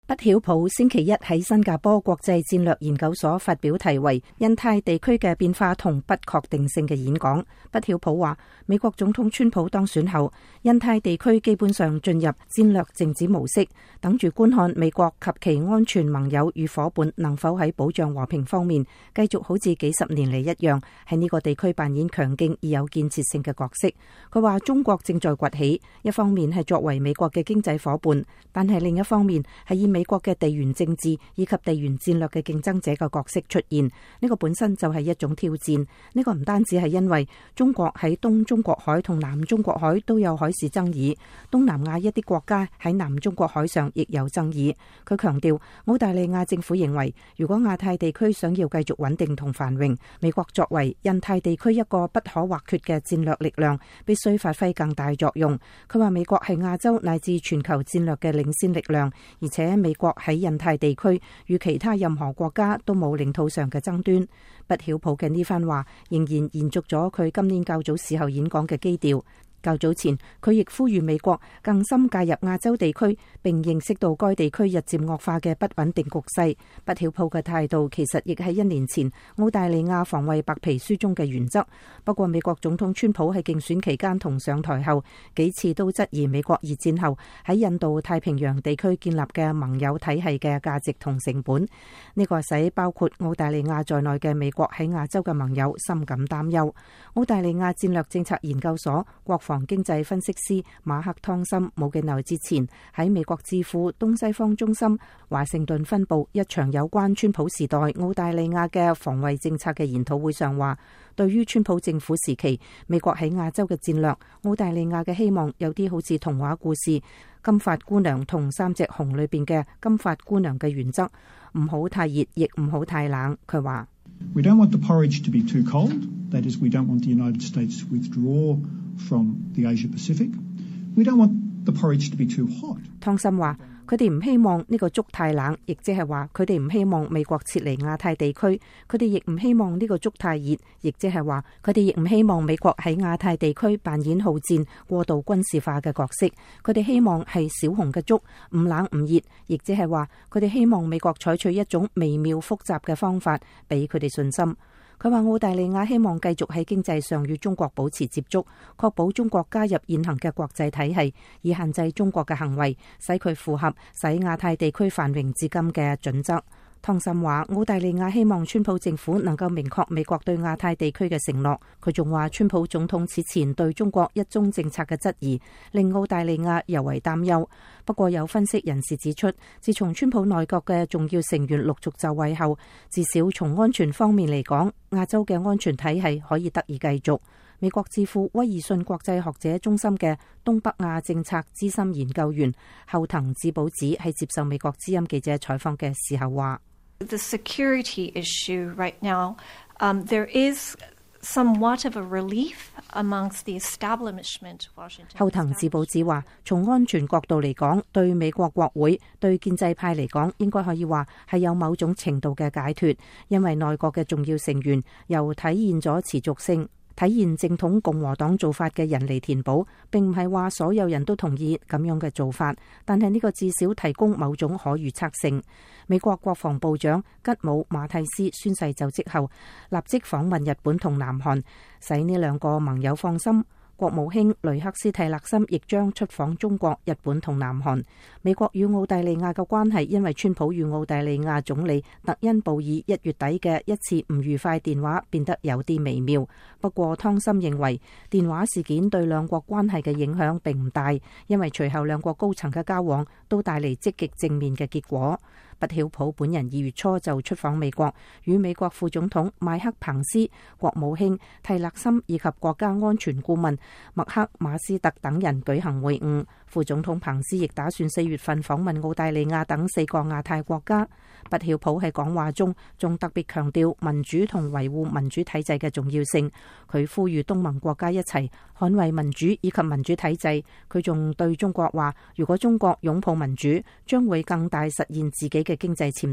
畢曉普星期一喺新加坡國際戰略研究所發表題為《印太地區嘅變化同不確定性》嘅演講。畢曉普話，美國總統川普當選後，印太地區基本上進入戰略靜止模式，等住觀看美國及其安全盟友與夥伴能否喺保障和平方面繼續好似幾十年嚟一樣，喺呢個地區扮演強勁而有建設性嘅角色。佢話中國正在崛起，一方面係作為美國嘅經濟夥伴，但係另一方面係以美國嘅地緣政治以及地緣戰略嘅競爭者嘅角色出現，呢個本身就係一種挑戰。呢個唔單止係因為中國喺東中國海同南中國海都有海事爭議，東南亞一啲國家喺南中國海上亦有爭議。佢強調，澳大利亞政府認為，如果亞太地區想要繼續穩定同繁榮，美國作為印太地區一個不可或缺嘅戰略力量，必須發揮更大作用。佢話美國係亞洲乃至全球戰略嘅領先力量，而且美國喺印太地區與其他任何國家都冇領土上嘅爭端。畢曉普嘅呢番話仍然延續咗佢今年較早時候演講嘅基調。較早前，佢亦呼籲美國更深介入亞洲地區，並認識到該地區日漸惡化嘅不穩定局勢。畢曉普嘅態度其實亦係1年前澳大利亞防衛白皮書中嘅原則。不過，美國總統川普喺競選期間同上台後幾次都質疑美國二戰後喺印度太平洋地區建立嘅盟友體系嘅價值同成本。呢個使包括澳大利亞在內嘅美國喺亞洲嘅盟友深感擔憂。澳大利亞戰略政策研究所國防經濟分析師馬克湯森冇幾耐之前喺美國智庫東西方中心華盛頓分部一場有關川普時代澳大利亞嘅防衛政策嘅研討會上話，對於川普政府時期美國喺亞洲嘅戰略，澳大利亞嘅希望有啲好似童話故事《金髮姑娘同3隻熊》裏邊嘅金髮姑娘嘅原則，唔好太熱，亦唔好太冷。佢話 ：We don't want the porridge to be too cold. That is, we don't want the United States to withdraw from the Asia Pacific. We don't want the porridge to be too hot. 湯森話：佢哋唔希望呢個粥太冷，亦即係話佢哋唔希望美國撤離亞太地區。佢哋亦唔希望呢個粥太熱，亦即係話佢哋亦唔希望美國喺亞太地區扮演好戰、過度軍事化嘅角色。佢哋希望係小熊嘅粥，唔冷唔熱，亦即係話佢哋希望美國採取一種微妙複雜嘅方法，俾佢哋信心。佢話澳大利亞希望繼續喺經濟上與中國保持接觸，確保中國加入現行嘅國際體系，以限制中國嘅行為，使佢符合使亞太地區繁榮至今嘅準則。湯森話，澳大利亞希望川普政府能夠明確美國對亞太地區嘅承諾。佢仲話，川普總統此前對中國一中政策嘅質疑，令澳大利亞尤為擔憂。不過有分析人士指出，自從川普內閣嘅重要成員陸續就位後，至少從安全方面嚟講，亞洲嘅安全體系可以得以繼續。美國智庫威爾遜國際學者中心嘅東北亞政策資深研究員後藤智保子喺接受美國之音記者採訪嘅時候話 ：The security issue right now, there is somewhat of a relief amongst the establishment. 後藤智保子話，從安全角度嚟講，對美國國會、對建制派嚟講，應該可以話係有某種程度嘅解脫，因為內閣嘅重要成員又體現咗持續性。體現正統共和黨做法嘅人嚟填補，並唔係話所有人都同意咁樣嘅做法，但係呢個至少提供某種可預測性。美國國防部長吉姆馬蒂斯宣誓就職後，立即訪問日本同南韓，使呢兩個盟友放心。國務卿雷克斯蒂勒森亦將出訪中國、日本同南韓。美國與澳大利亞嘅關係因為川普與澳大利亞總理特恩布爾1月底嘅一次唔愉快電話變得有啲微妙。不過湯森認為電話事件對兩國關係嘅影響並唔大，因為隨後兩國高層嘅交往都帶嚟積極正面嘅結果。畢曉普本人2月初就出訪美國，與美國副總統麥克彭斯、國務卿蒂勒森以及國家安全顧問麥克馬斯特等人舉行會晤。副總統彭斯亦打算4月份訪問澳大利亞等4個亞太國家。畢曉普喺講話中仲特別強調民主同維護民主體制嘅重要性。佢呼籲東盟國家一齊捍衛民主以及民主體制。佢仲對中國話，如果中國擁抱民主，將會更大實現自己嘅經濟潛能。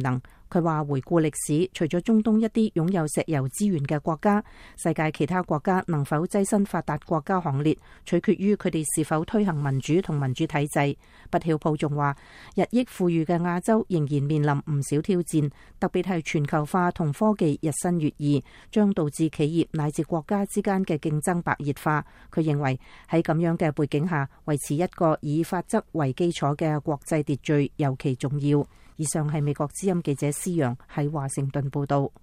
佢話回顧歷史，除咗中東一啲擁有石油資源嘅國家，世界其他國家能否躋身發達國家行列，取決於佢哋是否推行民主同民主體制。畢曉普仲話，日益富裕嘅亞洲仍然面臨唔少挑戰，特別係全球化同科技日新月異，將導致企業乃至國家之間嘅競爭白熱化。佢認為喺咁樣嘅背景下，維持一個以法則為基礎嘅國際秩序尤其重要。以上係美國之音記者施洋喺華盛頓報道。